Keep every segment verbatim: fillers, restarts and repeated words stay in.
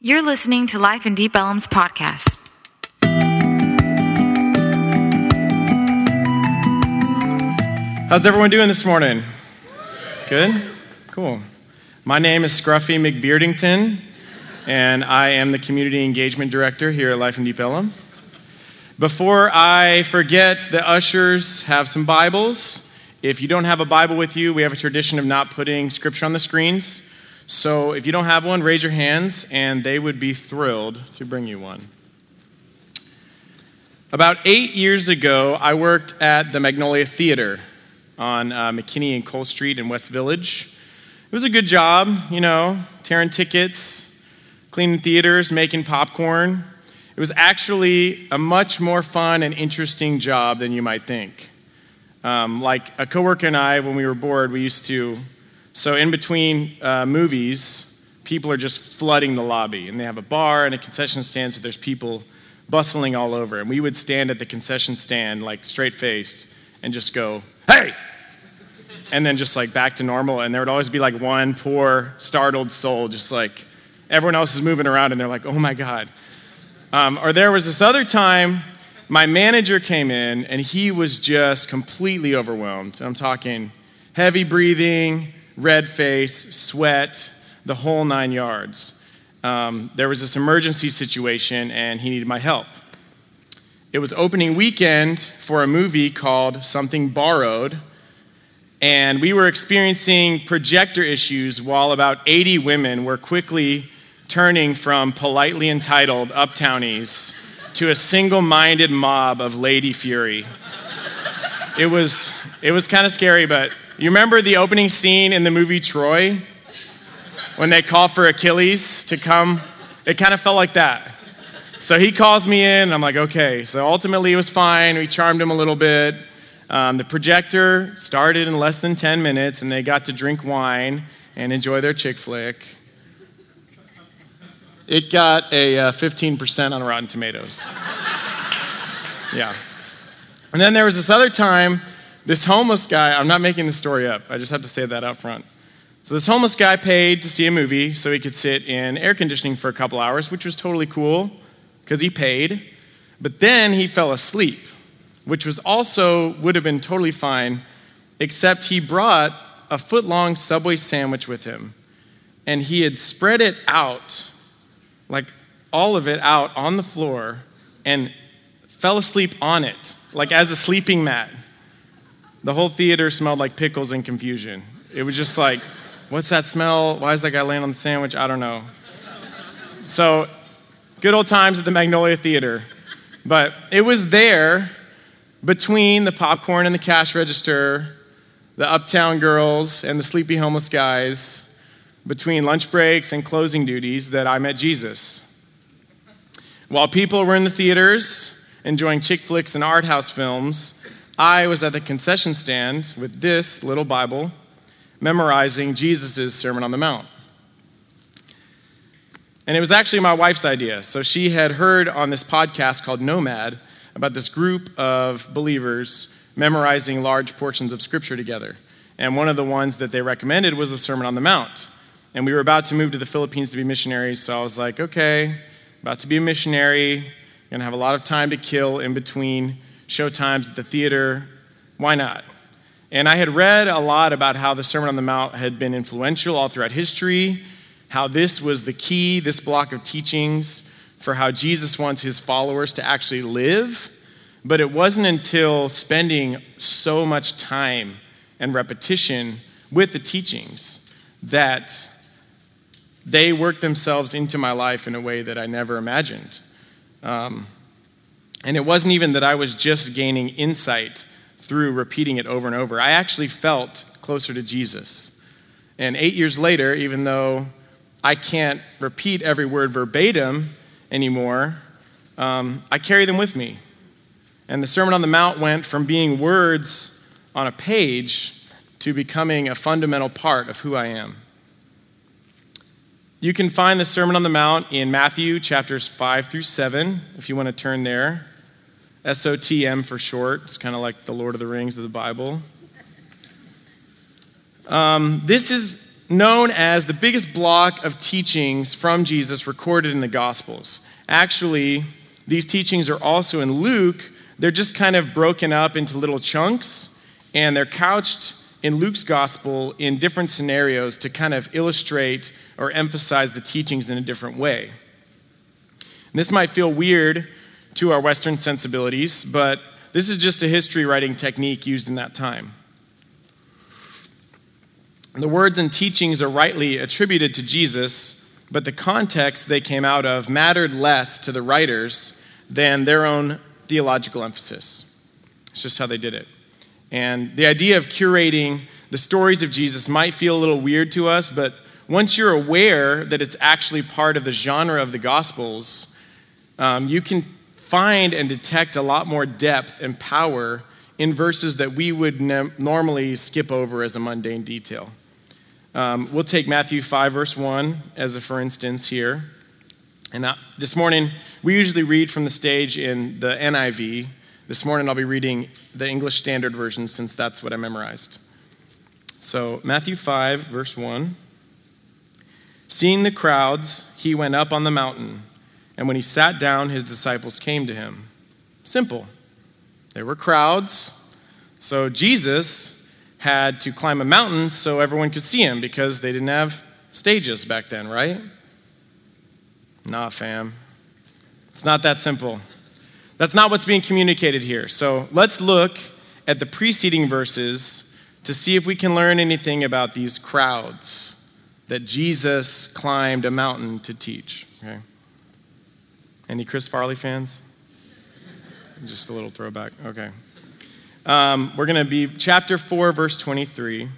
You're listening to Life in Deep Ellum's podcast. How's everyone doing this morning? Good? Cool. My name is Scruffy McBeardington, and I am the Community Engagement Director here at Life in Deep Ellum. Before I forget, the ushers have some Bibles. If you don't have a Bible with you, we have a tradition of not putting scripture on the screens. So if you don't have one, raise your hands, and they would be thrilled to bring you one. About eight years ago, I worked at the Magnolia Theater on uh, McKinney and Cole Street in West Village. It was a good job, you know, tearing tickets, cleaning theaters, making popcorn. It was actually a much more fun and interesting job than you might think. Um, like a coworker and I, when we were bored, we used to, so in between uh, movies, people are just flooding the lobby, and they have a bar and a concession stand, so there's people bustling all over. And we would stand at the concession stand, like straight-faced, and just go, "Hey!" And then just like back to normal, and there would always be like one poor, startled soul, just like everyone else is moving around, and they're like, "Oh my God." Um, or there was this other time, my manager came in, and he was just completely overwhelmed. I'm talking heavy breathing, red face, sweat, the whole nine yards. Um, there was this emergency situation, and he needed my help. It was opening weekend for a movie called Something Borrowed, and we were experiencing projector issues while about eighty women were quickly turning from politely entitled uptownies to a single-minded mob of Lady Fury. It was it was kind of scary, but you remember the opening scene in the movie Troy? When they call for Achilles to come? It kind of felt like that. So he calls me in, and I'm like, okay. So ultimately it was fine. We charmed him a little bit. Um, the projector started in less than ten minutes, and they got to drink wine and enjoy their chick flick. It got a uh, fifteen percent on Rotten Tomatoes. Yeah. And then there was this other time, this homeless guy, I'm not making the story up, I just have to say that out front. So this homeless guy paid to see a movie so he could sit in air conditioning for a couple hours, which was totally cool, because he paid. But then he fell asleep, which was also, would have been totally fine, except he brought a foot-long Subway sandwich with him. And he had spread it out, like all of it out on the floor, and fell asleep on it, like as a sleeping mat. The whole theater smelled like pickles and confusion. It was just like, what's that smell? Why is that guy laying on the sandwich? I don't know. So, good old times at the Magnolia Theater. But it was there, between the popcorn and the cash register, the uptown girls and the sleepy homeless guys, between lunch breaks and closing duties, that I met Jesus. While people were in the theaters, enjoying chick flicks and art house films, I was at the concession stand with this little Bible, memorizing Jesus' Sermon on the Mount. And it was actually my wife's idea. So she had heard on this podcast called Nomad about this group of believers memorizing large portions of Scripture together. And one of the ones that they recommended was the Sermon on the Mount. And we were about to move to the Philippines to be missionaries, so I was like, okay, about to be a missionary, going to have a lot of time to kill in between show times at the theater. Why not? And I had read a lot about how the Sermon on the Mount had been influential all throughout history, how this was the key, this block of teachings, for how Jesus wants his followers to actually live. But it wasn't until spending so much time and repetition with the teachings that they worked themselves into my life in a way that I never imagined. Um, and it wasn't even that I was just gaining insight through repeating it over and over. I actually felt closer to Jesus. And eight years later, even though I can't repeat every word verbatim anymore, um, I carry them with me. And the Sermon on the Mount went from being words on a page to becoming a fundamental part of who I am. You can find the Sermon on the Mount in Matthew chapters five through seven, if you want to turn there. S O T M for short. It's kind of like the Lord of the Rings of the Bible. Um, this is known as the biggest block of teachings from Jesus recorded in the Gospels. Actually, these teachings are also in Luke. They're just kind of broken up into little chunks, and they're couched in Luke's Gospel in different scenarios to kind of illustrate or emphasize the teachings in a different way. And this might feel weird to our Western sensibilities, but this is just a history writing technique used in that time. The words and teachings are rightly attributed to Jesus, but the context they came out of mattered less to the writers than their own theological emphasis. It's just how they did it. And the idea of curating the stories of Jesus might feel a little weird to us, but once you're aware that it's actually part of the genre of the Gospels, um, you can find and detect a lot more depth and power in verses that we would ne- normally skip over as a mundane detail. Um, we'll take Matthew five, verse one, as a for instance here. And uh, this morning, we usually read from the stage in the N I V. This morning, I'll be reading the English Standard Version, since that's what I memorized. So, Matthew five, verse one. Seeing the crowds, he went up on the mountain, and when he sat down, his disciples came to him. Simple. There were crowds, so Jesus had to climb a mountain so everyone could see him, because they didn't have stages back then, right? Nah, fam. It's not that simple. That's not what's being communicated here. So let's look at the preceding verses to see if we can learn anything about these crowds that Jesus climbed a mountain to teach. Okay? Any Chris Farley fans? Just a little throwback. Okay. Um, we're going to be chapter four, verse twenty-three.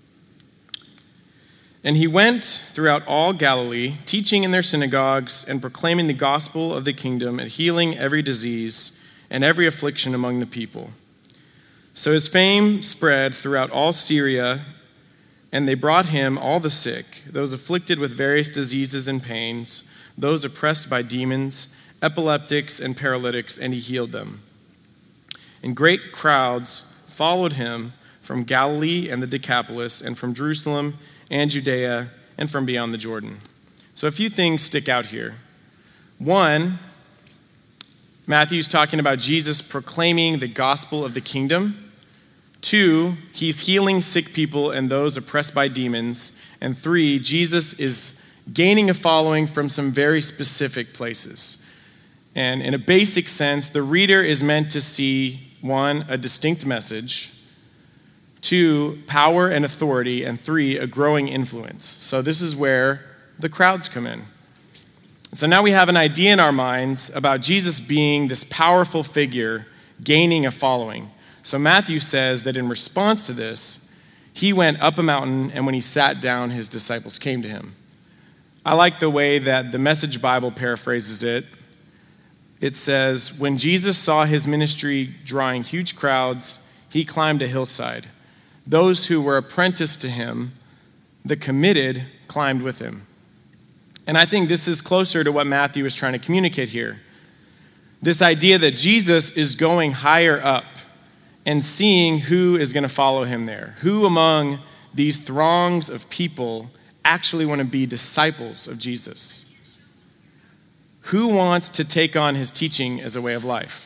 And he went throughout all Galilee, teaching in their synagogues and proclaiming the gospel of the kingdom and healing every disease and every affliction among the people. So his fame spread throughout all Syria, and they brought him all the sick, those afflicted with various diseases and pains, those oppressed by demons, epileptics and paralytics, and he healed them. And great crowds followed him from Galilee and the Decapolis, and from Jerusalem and Judea, and from beyond the Jordan. So a few things stick out here. One, Matthew's talking about Jesus proclaiming the gospel of the kingdom. Two, he's healing sick people and those oppressed by demons. And three, Jesus is gaining a following from some very specific places. And in a basic sense, the reader is meant to see, one, a distinct message, two, power and authority, and three, a growing influence. So this is where the crowds come in. So now we have an idea in our minds about Jesus being this powerful figure gaining a following. So Matthew says that in response to this, he went up a mountain, and when he sat down, his disciples came to him. I like the way that the Message Bible paraphrases it. It says, when Jesus saw his ministry drawing huge crowds, he climbed a hillside. Those who were apprenticed to him, the committed, climbed with him. And I think this is closer to what Matthew is trying to communicate here. This idea that Jesus is going higher up and seeing who is going to follow him there. Who among these throngs of people actually want to be disciples of Jesus? Who wants to take on his teaching as a way of life?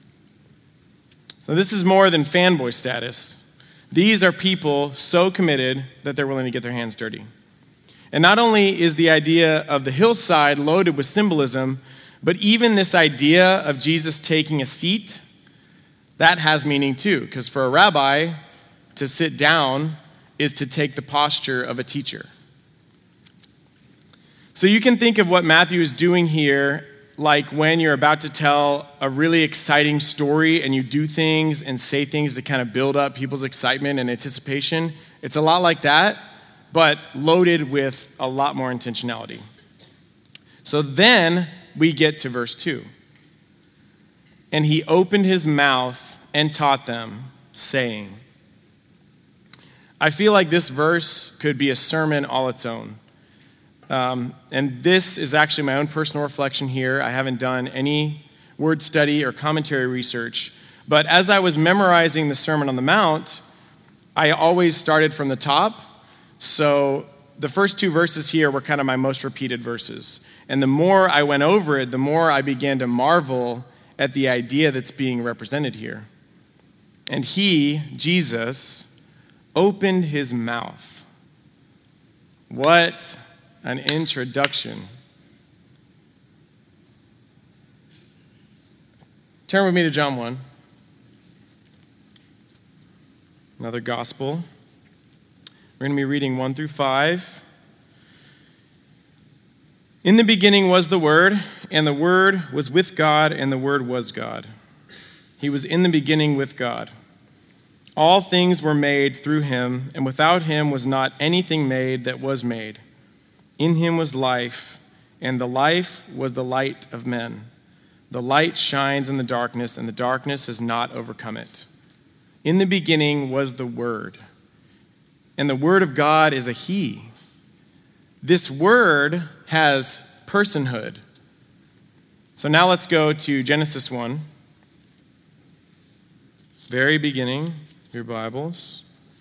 So this is more than fanboy status. These are people so committed that they're willing to get their hands dirty. And not only is the idea of the hillside loaded with symbolism, but even this idea of Jesus taking a seat, that has meaning too. Because for a rabbi, to sit down is to take the posture of a teacher. So you can think of what Matthew is doing here like when you're about to tell a really exciting story and you do things and say things to kind of build up people's excitement and anticipation. It's a lot like that, but loaded with a lot more intentionality. So then we get to verse two. And he opened his mouth and taught them, saying. I feel like this verse could be a sermon all its own. Um, and this is actually my own personal reflection here. I haven't done any word study or commentary research. But as I was memorizing the Sermon on the Mount, I always started from the top. So the first two verses here were kind of my most repeated verses. And the more I went over it, the more I began to marvel at the idea that's being represented here. And he, Jesus, opened his mouth. What an introduction. Turn with me to John one. Another gospel. We're going to be reading one through five. In the beginning was the Word, and the Word was with God, and the Word was God. He was in the beginning with God. All things were made through him, and without him was not anything made that was made. In him was life, and the life was the light of men. The light shines in the darkness, and the darkness has not overcome it. In the beginning was the Word, and the Word of God is a He. This Word has personhood. So now let's go to Genesis one. Very beginning, your Bibles.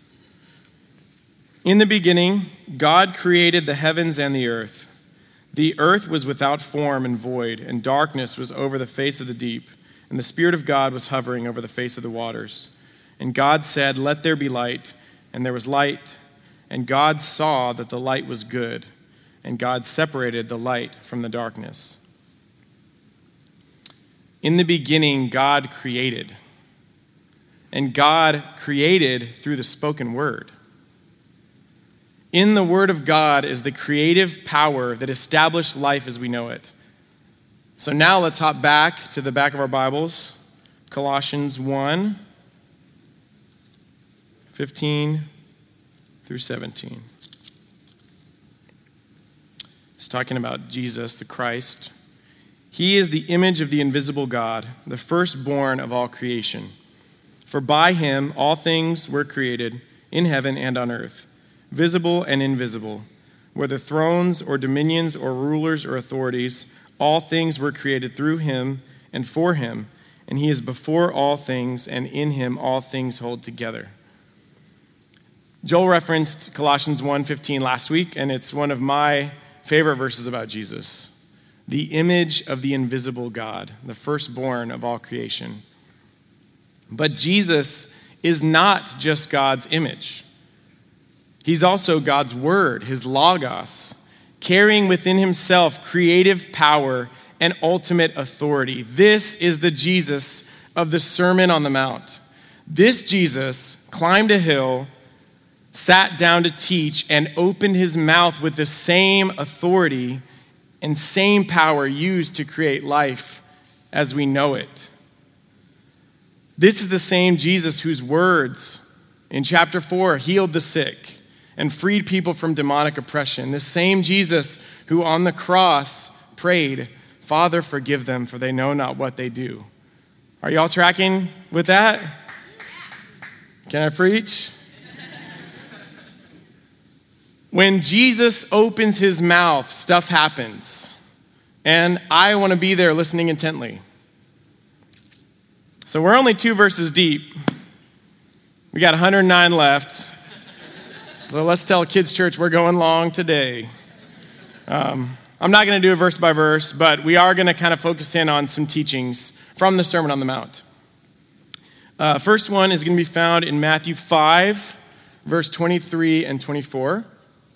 In the beginning, God created the heavens and the earth. The earth was without form and void, and darkness was over the face of the deep, and the Spirit of God was hovering over the face of the waters. And God said, "Let there be light," and there was light. And God saw that the light was good, and God separated the light from the darkness. In the beginning, God created. And God created through the spoken word. In the Word of God is the creative power that established life as we know it. So now let's hop back to the back of our Bibles, Colossians one, fifteen through seventeen. It's talking about Jesus, the Christ. He is the image of the invisible God, the firstborn of all creation. For by him all things were created, in heaven and on earth, visible and invisible, whether thrones or dominions or rulers or authorities, all things were created through him and for him, and he is before all things, and in him all things hold together. Joel referenced Colossians one fifteen last week, and it's one of my favorite verses about Jesus. The image of the invisible God, the firstborn of all creation. But Jesus is not just God's image. He's also God's word, his logos, carrying within himself creative power and ultimate authority. This is the Jesus of the Sermon on the Mount. This Jesus climbed a hill, sat down to teach, and opened his mouth with the same authority and same power used to create life as we know it. This is the same Jesus whose words in chapter four healed the sick and freed people from demonic oppression. The same Jesus who on the cross prayed, "Father, forgive them, for they know not what they do." Are y'all tracking with that? Can I preach? When Jesus opens his mouth, stuff happens. And I want to be there listening intently. So we're only two verses deep. We got one hundred nine left. So let's tell Kids Church we're going long today. Um, I'm not going to do it verse by verse, but we are going to kind of focus in on some teachings from the Sermon on the Mount. Uh, first one is going to be found in Matthew five, verse twenty-three and twenty-four.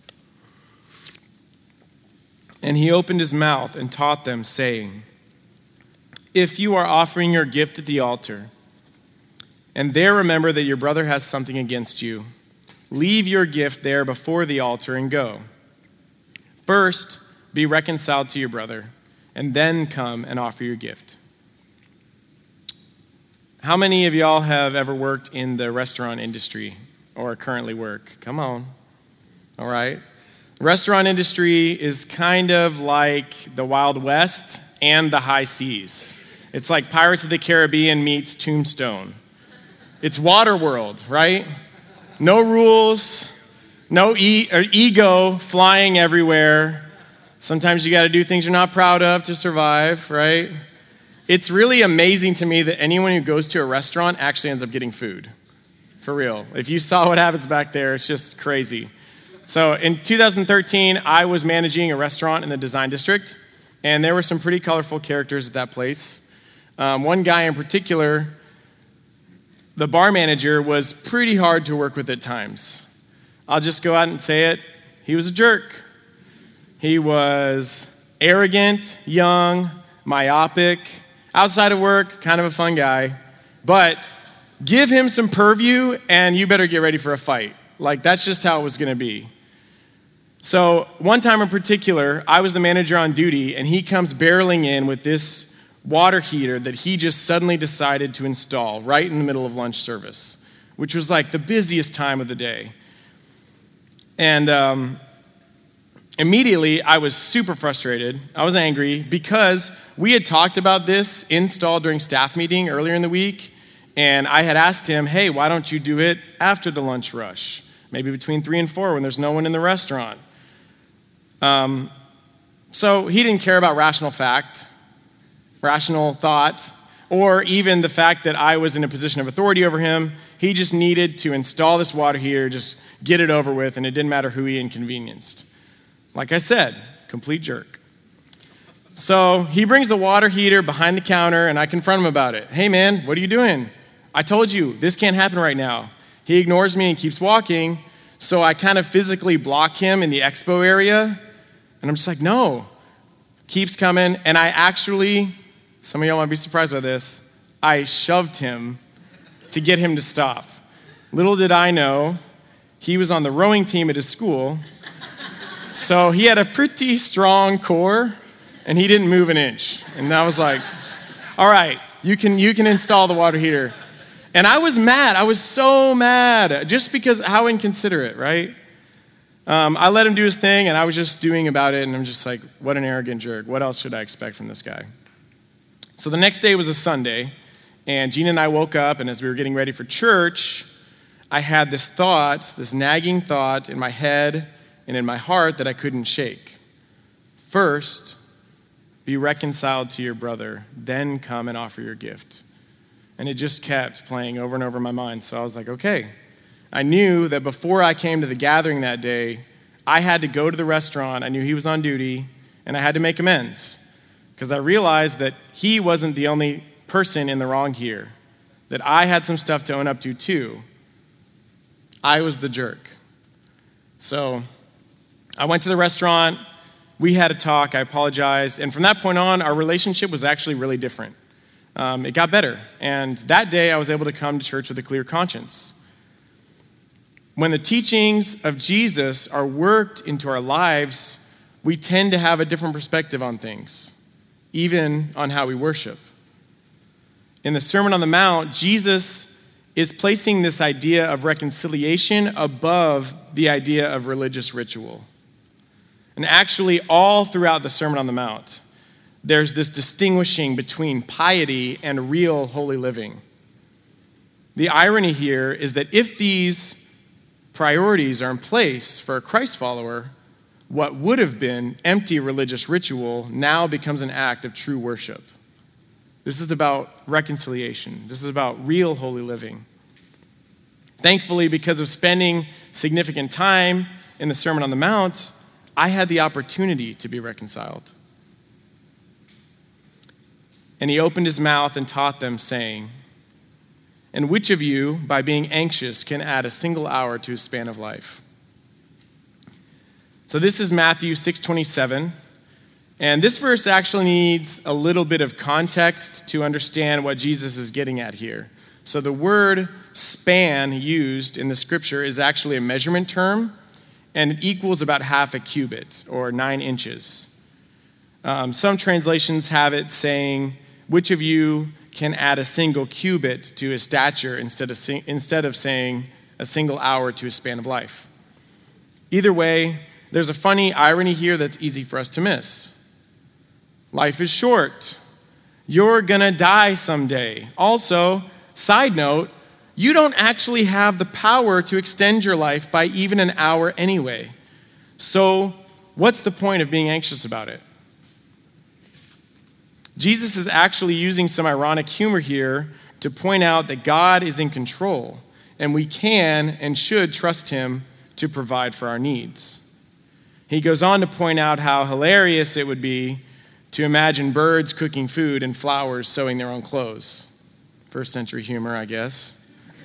And he opened his mouth and taught them, saying, "If you are offering your gift at the altar, and there remember that your brother has something against you, leave your gift there before the altar and go. First, be reconciled to your brother, and then come and offer your gift." How many of y'all have ever worked in the restaurant industry or currently work? Come on. All right. Restaurant industry is kind of like the Wild West and the high seas. It's like Pirates of the Caribbean meets Tombstone. It's Waterworld, right? No rules, no e- or ego flying everywhere. Sometimes you got to do things you're not proud of to survive, right? It's really amazing to me that anyone who goes to a restaurant actually ends up getting food. For real. If you saw what happens back there, it's just crazy. So in two thousand thirteen, I was managing a restaurant in the Design District, and there were some pretty colorful characters at that place. Um, one guy in particular, the bar manager, was pretty hard to work with at times. I'll just go out and say it. He was a jerk. He was arrogant, young, myopic, outside of work, kind of a fun guy. But give him some purview, and you better get ready for a fight. Like, that's just how it was going to be. So one time in particular, I was the manager on duty, and he comes barreling in with this water heater that he just suddenly decided to install right in the middle of lunch service, which was like the busiest time of the day. And um, immediately, I was super frustrated. I was angry because we had talked about this install during staff meeting earlier in the week, and I had asked him, hey, why don't you do it after the lunch rush? Maybe between three and four when there's no one in the restaurant. Um, so he didn't care about rational fact, rational thought, or even the fact that I was in a position of authority over him. He just needed to install this water heater, just get it over with, and it didn't matter who he inconvenienced. Like I said, complete jerk. So he brings the water heater behind the counter, and I confront him about it. Hey, man, what are you doing? I told you, this can't happen right now. He ignores me and keeps walking, so I kind of physically block him in the expo area, and I'm just like, no. Keeps coming, and I actually, some of y'all might be surprised by this, I shoved him to get him to stop. Little did I know, he was on the rowing team at his school, so he had a pretty strong core, and he didn't move an inch. And I was like, all right, you can you can install the water heater. And I was mad. I was so mad, just because how inconsiderate, right? Um, I let him do his thing, and I was just doing about it, and I'm just like, what an arrogant jerk. What else should I expect from this guy? So the next day was a Sunday, and Gina and I woke up, and as we were getting ready for church, I had this thought, this nagging thought in my head and in my heart that I couldn't shake. First, be reconciled to your brother, then come and offer your gift. And it just kept playing over and over in my mind. So I was like, okay. I knew that before I came to the gathering that day, I had to go to the restaurant. I knew he was on duty, and I had to make amends. Because I realized that he wasn't the only person in the wrong here. That I had some stuff to own up to too. I was the jerk. So I went to the restaurant. We had a talk. I apologized. And from that point on, our relationship was actually really different. Um, it got better. And that day, I was able to come to church with a clear conscience. When the teachings of Jesus are worked into our lives, we tend to have a different perspective on things, even on how we worship. In the Sermon on the Mount, Jesus is placing this idea of reconciliation above the idea of religious ritual. And actually, all throughout the Sermon on the Mount, there's this distinguishing between piety and real holy living. The irony here is that if these priorities are in place for a Christ follower, what would have been empty religious ritual now becomes an act of true worship. This is about reconciliation. This is about real holy living. Thankfully, because of spending significant time in the Sermon on the Mount, I had the opportunity to be reconciled. And he opened his mouth and taught them, saying, "And which of you, by being anxious, can add a single hour to his span of life?" So this is Matthew six twenty-seven. And this verse actually needs a little bit of context to understand what Jesus is getting at here. So the word span used in the scripture is actually a measurement term, and it equals about half a cubit, or nine inches. Um, some translations have it saying, which of you can add a single cubit to his stature instead of, instead of saying a single hour to his span of life. Either way, there's a funny irony here that's easy for us to miss. Life is short. You're gonna die someday. Also, side note, you don't actually have the power to extend your life by even an hour anyway. So, what's the point of being anxious about it? Jesus is actually using some ironic humor here to point out that God is in control, and we can and should trust him to provide for our needs. He goes on to point out how hilarious it would be to imagine birds cooking food and flowers sewing their own clothes. First century humor, I guess.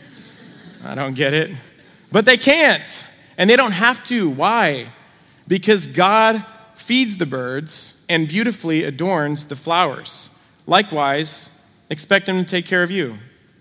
I don't get it. But they can't, and they don't have to. Why? Because God feeds the birds and beautifully adorns the flowers. Likewise, expect him to take care of you.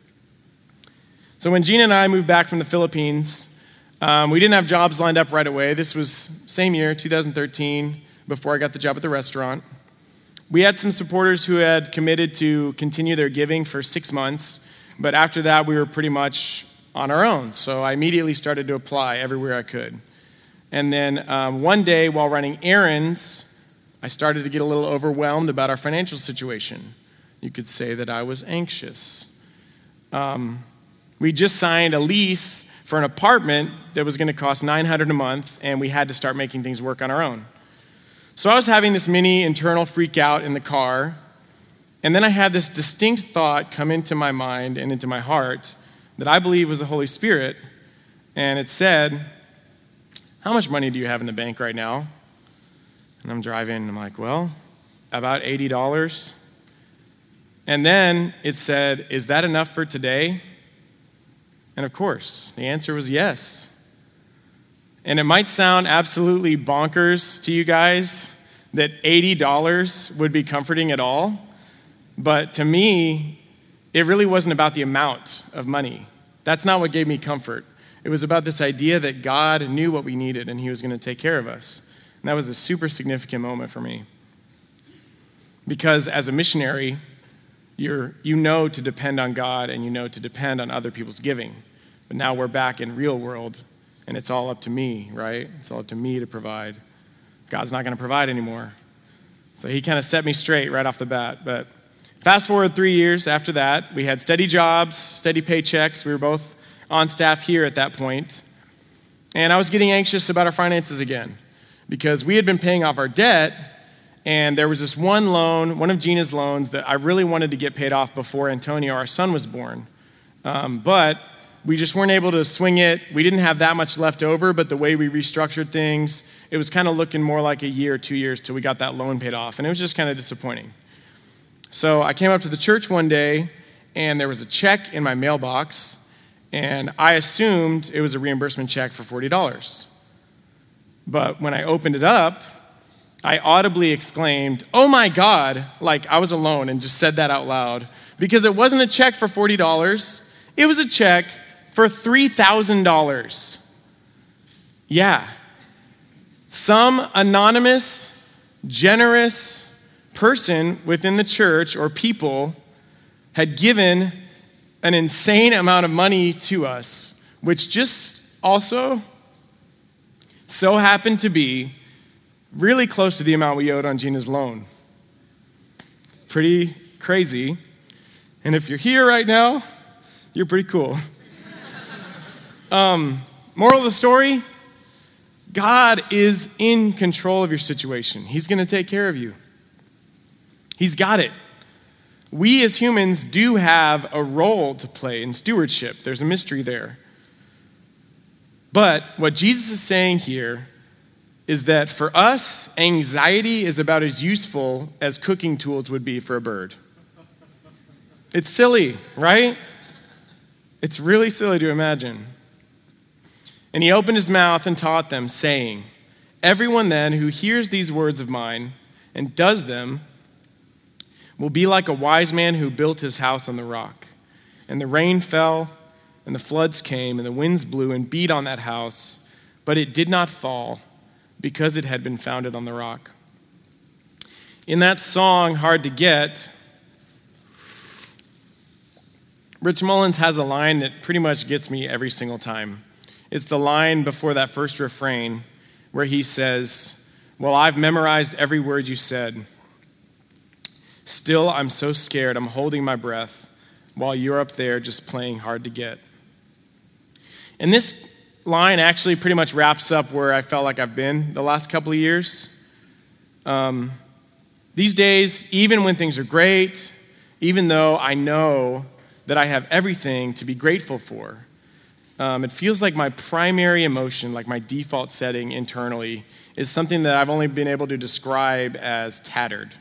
So when Gina and I moved back from the Philippines, um, we didn't have jobs lined up right away. This was same year, two thousand thirteen, before I got the job at the restaurant. We had some supporters who had committed to continue their giving for six months, but after that, we were pretty much on our own. So I immediately started to apply everywhere I could. And then um, one day, while running errands, I started to get a little overwhelmed about our financial situation. You could say that I was anxious. Um, we just signed a lease for an apartment that was going to cost nine hundred dollars a month, and we had to start making things work on our own. So I was having this mini internal freak out in the car, and then I had this distinct thought come into my mind and into my heart that I believe was the Holy Spirit, and it said, "How much money do you have in the bank right now?" And I'm driving, and I'm like, well, about eighty dollars. And then it said, "Is that enough for today?" And of course, the answer was yes. And it might sound absolutely bonkers to you guys that eighty dollars would be comforting at all, but to me, it really wasn't about the amount of money. That's not what gave me comfort. It was about this idea that God knew what we needed and he was going to take care of us. And that was a super significant moment for me. Because as a missionary, you're, you know to depend on God and you know to depend on other people's giving. But now we're back in real world and it's all up to me, right? It's all up to me to provide. God's not going to provide anymore. So he kind of set me straight right off the bat. But fast forward three years after that, we had steady jobs, steady paychecks. We were both on staff here at that point. And I was getting anxious about our finances again because we had been paying off our debt, and there was this one loan, one of Gina's loans, that I really wanted to get paid off before Antonio, our son, was born. Um, but we just weren't able to swing it. We didn't have that much left over, but the way we restructured things, it was kind of looking more like a year, two years till we got that loan paid off, and it was just kind of disappointing. So I came up to the church one day, and there was a check in my mailbox, and I assumed it was a reimbursement check for forty dollars. But when I opened it up, I audibly exclaimed, "Oh my God," like I was alone and just said that out loud, because it wasn't a check for forty dollars, it was a check for three thousand dollars. Yeah. Some anonymous, generous person within the church or people had given an insane amount of money to us, which just also so happened to be really close to the amount we owed on Gina's loan. Pretty crazy. And if you're here right now, you're pretty cool. um, moral of the story, God is in control of your situation. He's going to take care of you. He's got it. We as humans do have a role to play in stewardship. There's a mystery there. But what Jesus is saying here is that for us, anxiety is about as useful as cooking tools would be for a bird. It's silly, right? It's really silly to imagine. And he opened his mouth and taught them, saying, "Everyone then who hears these words of mine and does them will be like a wise man who built his house on the rock. And the rain fell, and the floods came, and the winds blew and beat on that house, but it did not fall, because it had been founded on the rock." In that song, Hard to Get, Rich Mullins has a line that pretty much gets me every single time. It's the line before that first refrain where he says, "Well, I've memorized every word you said. Still, I'm so scared, I'm holding my breath while you're up there just playing hard to get." And this line actually pretty much wraps up where I felt like I've been the last couple of years. Um, these days, even when things are great, even though I know that I have everything to be grateful for, um, it feels like my primary emotion, like my default setting internally, is something that I've only been able to describe as tattered.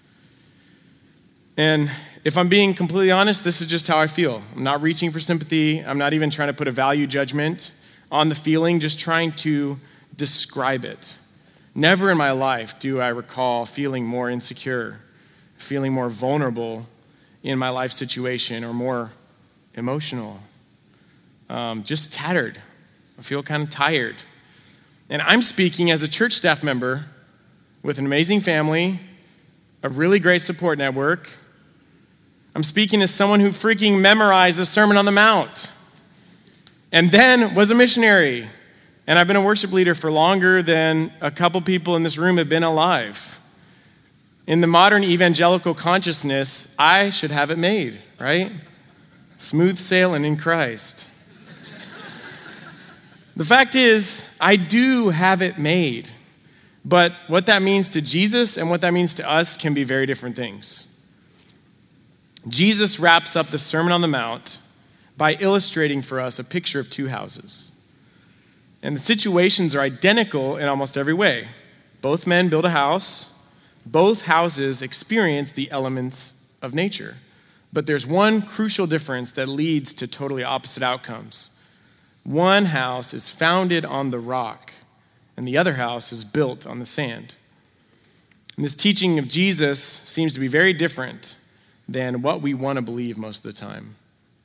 And if I'm being completely honest, this is just how I feel. I'm not reaching for sympathy. I'm not even trying to put a value judgment on the feeling, just trying to describe it. Never in my life do I recall feeling more insecure, feeling more vulnerable in my life situation, or more emotional. Um, just tattered. I feel kind of tired. And I'm speaking as a church staff member with an amazing family, a really great support network. I'm speaking as someone who freaking memorized the Sermon on the Mount and then was a missionary. And I've been a worship leader for longer than a couple people in this room have been alive. In the modern evangelical consciousness, I should have it made, right? Smooth sailing in Christ. The fact is, I do have it made. But what that means to Jesus and what that means to us can be very different things. Jesus wraps up the Sermon on the Mount by illustrating for us a picture of two houses. And the situations are identical in almost every way. Both men build a house. Both houses experience the elements of nature. But there's one crucial difference that leads to totally opposite outcomes. One house is founded on the rock, and the other house is built on the sand. And this teaching of Jesus seems to be very different than what we want to believe most of the time.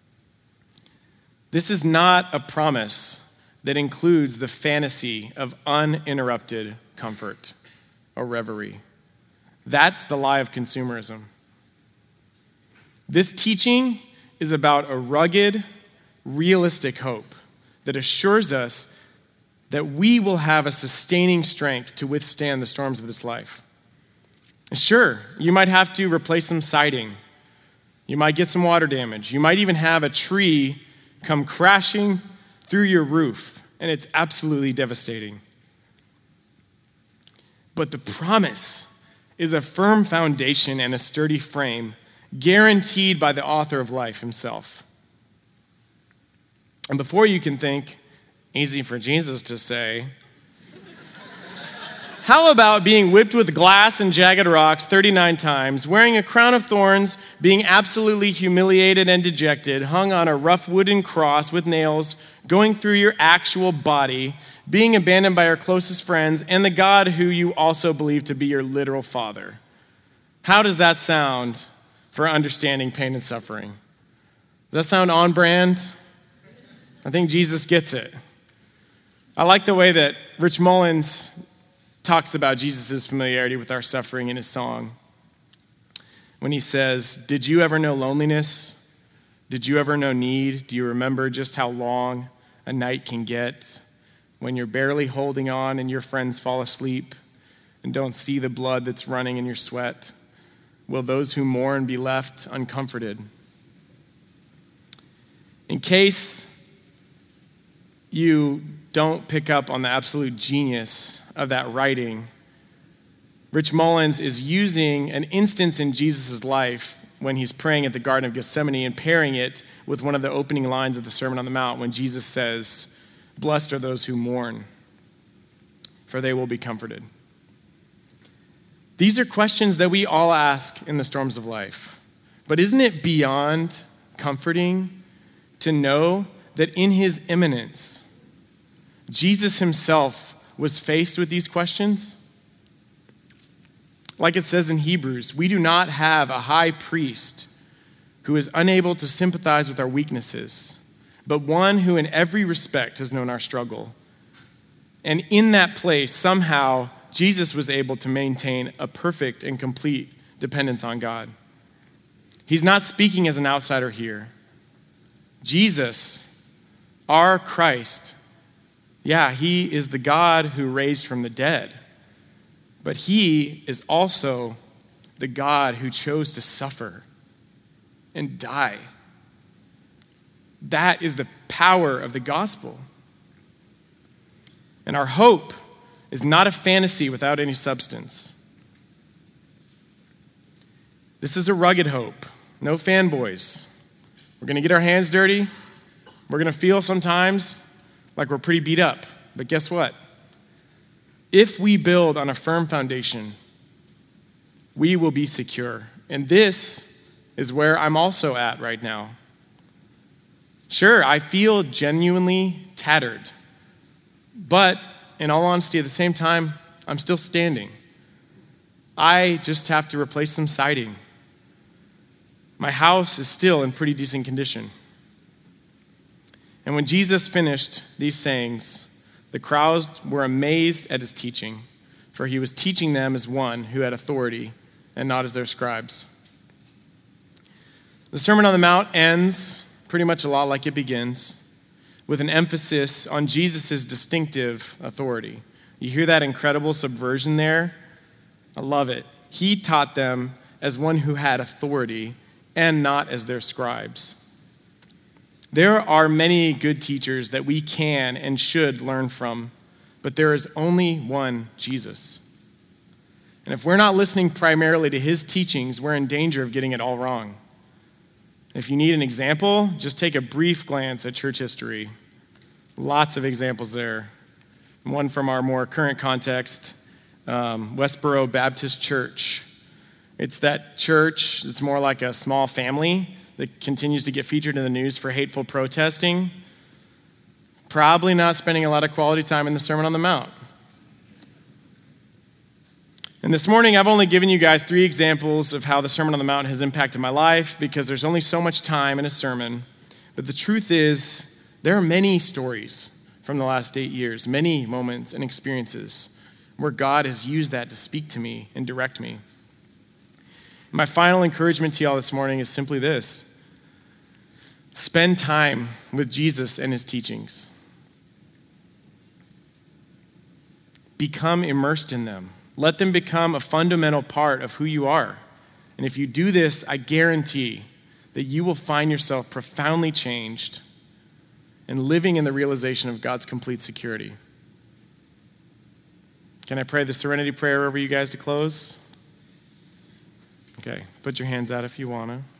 This is not a promise that includes the fantasy of uninterrupted comfort or reverie. That's the lie of consumerism. This teaching is about a rugged, realistic hope that assures us that we will have a sustaining strength to withstand the storms of this life. Sure, you might have to replace some siding. You might get some water damage. You might even have a tree come crashing through your roof, and it's absolutely devastating. But the promise is a firm foundation and a sturdy frame, guaranteed by the author of life himself. And before you can think, easy for Jesus to say, how about being whipped with glass and jagged rocks thirty-nine times, wearing a crown of thorns, being absolutely humiliated and dejected, hung on a rough wooden cross with nails, going through your actual body, being abandoned by your closest friends, and the God who you also believe to be your literal father? How does that sound for understanding pain and suffering? Does that sound on brand? I think Jesus gets it. I like the way that Rich Mullins talks about Jesus' familiarity with our suffering in his song. When he says, "Did you ever know loneliness? Did you ever know need? Do you remember just how long a night can get when you're barely holding on and your friends fall asleep and don't see the blood that's running in your sweat? Will those who mourn be left uncomforted?" In case you don't pick up on the absolute genius of that writing, Rich Mullins is using an instance in Jesus' life when he's praying at the Garden of Gethsemane and pairing it with one of the opening lines of the Sermon on the Mount when Jesus says, "Blessed are those who mourn, for they will be comforted." These are questions that we all ask in the storms of life. But isn't it beyond comforting to know that in his immanence, Jesus himself was faced with these questions? Like it says in Hebrews, we do not have a high priest who is unable to sympathize with our weaknesses, but one who in every respect has known our struggle. And in that place, somehow, Jesus was able to maintain a perfect and complete dependence on God. He's not speaking as an outsider here. Jesus, our Christ, yeah, he is the God who raised from the dead, but he is also the God who chose to suffer and die. That is the power of the gospel. And our hope is not a fantasy without any substance. This is a rugged hope. No fanboys. We're going to get our hands dirty. We're going to feel sometimes like we're pretty beat up. But guess what? If we build on a firm foundation, we will be secure. And this is where I'm also at right now. Sure, I feel genuinely tattered. But in all honesty, at the same time, I'm still standing. I just have to replace some siding. My house is still in pretty decent condition. And when Jesus finished these sayings, the crowds were amazed at his teaching, for he was teaching them as one who had authority and not as their scribes. The Sermon on the Mount ends pretty much a lot like it begins, with an emphasis on Jesus' distinctive authority. You hear that incredible subversion there? I love it. He taught them as one who had authority and not as their scribes. There are many good teachers that we can and should learn from, but there is only one Jesus. And if we're not listening primarily to his teachings, we're in danger of getting it all wrong. If you need an example, just take a brief glance at church history. Lots of examples there. One from our more current context, um, Westboro Baptist Church. It's that church that's more like a small family that continues to get featured in the news for hateful protesting. Probably not spending a lot of quality time in the Sermon on the Mount. And this morning, I've only given you guys three examples of how the Sermon on the Mount has impacted my life because there's only so much time in a sermon. But the truth is, there are many stories from the last eight years, many moments and experiences where God has used that to speak to me and direct me. My final encouragement to y'all this morning is simply this. Spend time with Jesus and his teachings. Become immersed in them. Let them become a fundamental part of who you are. And if you do this, I guarantee that you will find yourself profoundly changed and living in the realization of God's complete security. Can I pray the serenity prayer over you guys to close? Okay, put your hands out if you want to.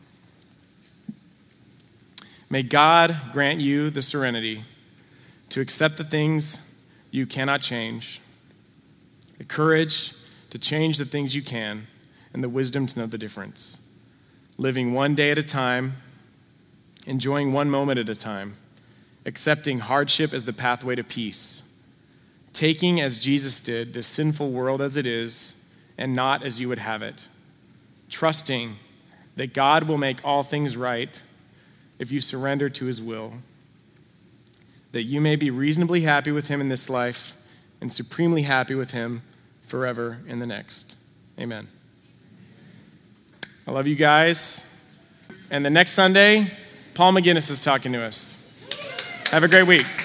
May God grant you the serenity to accept the things you cannot change, the courage to change the things you can, and the wisdom to know the difference. Living one day at a time, enjoying one moment at a time, accepting hardship as the pathway to peace, taking, as Jesus did, this sinful world as it is and not as you would have it, trusting that God will make all things right if you surrender to his will, that you may be reasonably happy with him in this life and supremely happy with him forever in the next. Amen. I love you guys. And the next Sunday, Paul McGinnis is talking to us. Have a great week.